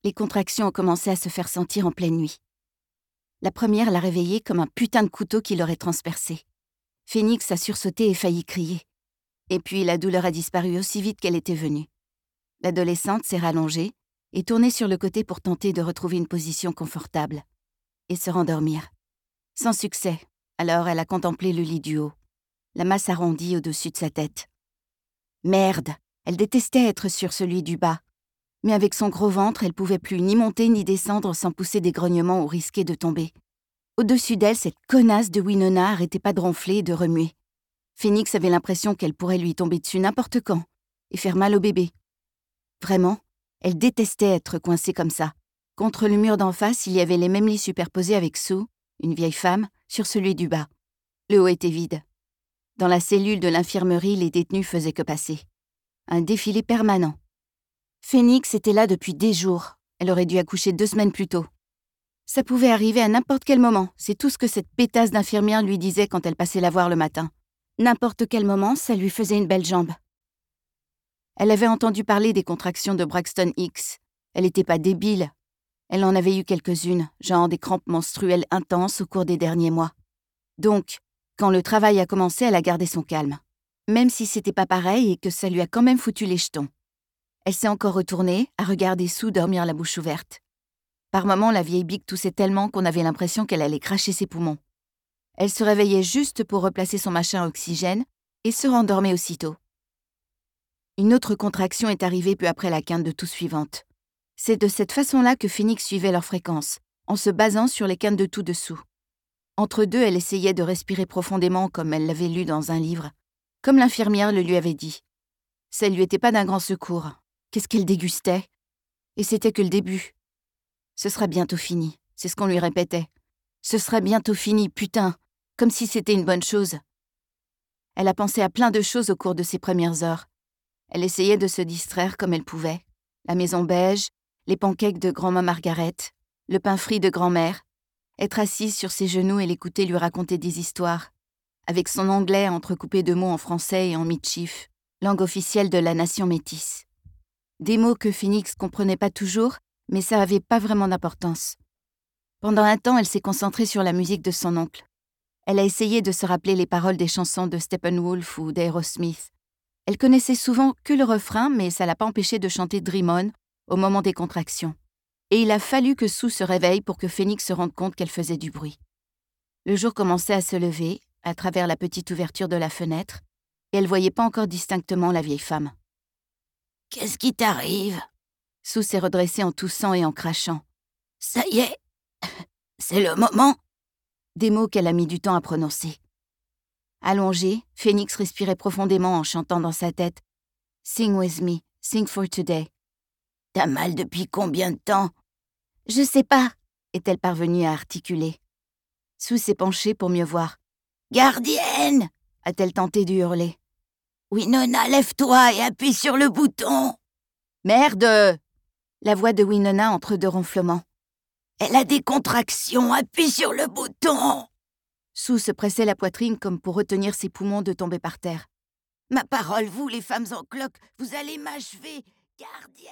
Les contractions ont commencé à se faire sentir en pleine nuit. La première l'a réveillée comme un putain de couteau qui l'aurait transpercée. Phoenix a sursauté et failli crier. Et puis la douleur a disparu aussi vite qu'elle était venue. L'adolescente s'est rallongée et tournée sur le côté pour tenter de retrouver une position confortable et se rendormir. Sans succès, alors elle a contemplé le lit du haut, la masse arrondie au-dessus de sa tête. Merde, elle détestait être sur celui du bas. Mais avec son gros ventre, elle pouvait plus ni monter ni descendre sans pousser des grognements ou risquer de tomber. Au-dessus d'elle, cette connasse de Winona arrêtait pas de ronfler et de remuer. Phoenix avait l'impression qu'elle pourrait lui tomber dessus n'importe quand et faire mal au bébé. Vraiment, elle détestait être coincée comme ça. Contre le mur d'en face, il y avait les mêmes lits superposés avec Sue, une vieille femme, sur celui du bas. Le haut était vide. Dans la cellule de l'infirmerie, les détenus faisaient que passer. Un défilé permanent. Phoenix était là depuis des jours. Elle aurait dû accoucher 2 semaines plus tôt. Ça pouvait arriver à n'importe quel moment. C'est tout ce que cette pétasse d'infirmière lui disait quand elle passait la voir le matin. N'importe quel moment, ça lui faisait une belle jambe. Elle avait entendu parler des contractions de Braxton Hicks. Elle n'était pas débile. Elle en avait eu quelques-unes, genre des crampes menstruelles intenses au cours des derniers mois. Donc, quand le travail a commencé, elle a gardé son calme. Même si c'était pas pareil et que ça lui a quand même foutu les jetons. Elle s'est encore retournée, à regarder Sue dormir la bouche ouverte. Par moments, la vieille bique toussait tellement qu'on avait l'impression qu'elle allait cracher ses poumons. Elle se réveillait juste pour replacer son machin à oxygène et se rendormait aussitôt. Une autre contraction est arrivée peu après la quinte de toux suivante. C'est de cette façon-là que Phoenix suivait leur fréquence, en se basant sur les quintes de toux dessous. Entre deux, elle essayait de respirer profondément comme elle l'avait lu dans un livre, comme l'infirmière le lui avait dit. Ça lui était pas d'un grand secours. Qu'est-ce qu'elle dégustait? Et c'était que le début. Ce sera bientôt fini, c'est ce qu'on lui répétait. Ce sera bientôt fini, putain, comme si c'était une bonne chose. Elle a pensé à plein de choses au cours de ces premières heures. Elle essayait de se distraire comme elle pouvait. La maison beige, les pancakes de grand-mère Margaret, le pain frit de grand-mère, être assise sur ses genoux et l'écouter lui raconter des histoires, avec son anglais entrecoupé de mots en français et en midshif, langue officielle de la nation métisse. Des mots que Phoenix comprenait pas toujours, mais ça avait pas vraiment d'importance. Pendant un temps, elle s'est concentrée sur la musique de son oncle. Elle a essayé de se rappeler les paroles des chansons de Steppenwolf ou d'Aerosmith. Elle connaissait souvent que le refrain, mais ça l'a pas empêché de chanter Dream On au moment des contractions. Et il a fallu que Sue se réveille pour que Phoenix se rende compte qu'elle faisait du bruit. Le jour commençait à se lever, à travers la petite ouverture de la fenêtre, et elle voyait pas encore distinctement la vieille femme. « Qu'est-ce qui t'arrive ?» Sue s'est redressée en toussant et en crachant. « Ça y est, c'est le moment !» Des mots qu'elle a mis du temps à prononcer. Allongée, Phoenix respirait profondément en chantant dans sa tête « Sing with me, sing for today ». « T'as mal depuis combien de temps ?»« Je sais pas », est-elle parvenue à articuler. Sue s'est penchée pour mieux voir. « Gardienne !» a-t-elle tenté de hurler. « Winona, lève-toi et appuie sur le bouton !»« Merde !» La voix de Winona entre deux ronflements. « Elle a des contractions, appuie sur le bouton !» Sue se pressait la poitrine comme pour retenir ses poumons de tomber par terre. « Ma parole, vous, les femmes en cloque, vous allez m'achever, gardienne !»